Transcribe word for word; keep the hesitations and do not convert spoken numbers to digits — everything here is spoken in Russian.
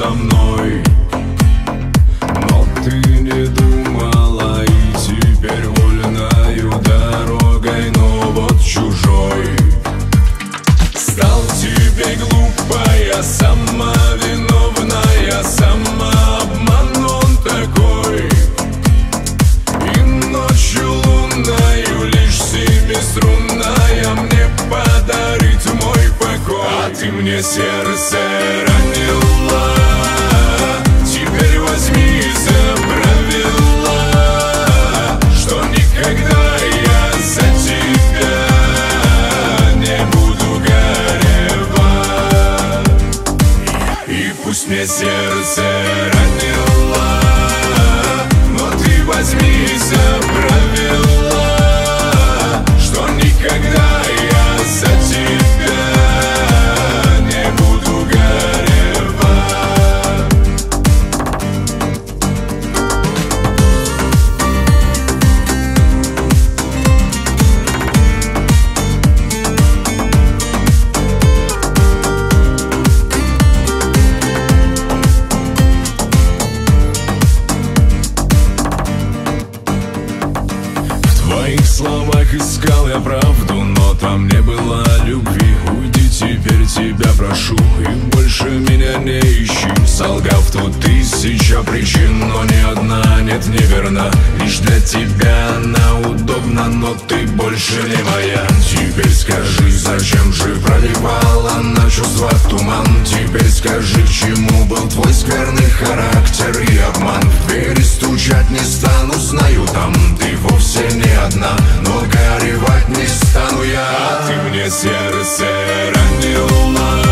со мной. Но ты не думала, и теперь вольною дорогой, но вот чужой. Стал тебе глупая, сама виновная, самообман он такой. И ночью лунною лишь семиструнная мне подарить мой покой. А ты мне сердце ранила, теперь возьми за правила, что никогда я за тебя не буду горевать. И пусть мне сердце ранила, но ты возьми за правила, что никогда я за тебя не буду горевать. В твоих словах искал я правду, но там не было любви. Уйди теперь, тебя прошу, и больше меня не ищи. Солгав тут тысяча причин, но ни одна нет неверна. Лишь для тебя она удобна, но ты больше не моя. Теперь скажи, зачем же проливала на чувства туман? Теперь скажи, к чему был твой скверный характер и обман? В двери стучать не стану, знаю, там ты вовсе не одна, но горевать не стану я. А ты мне сердце ранила,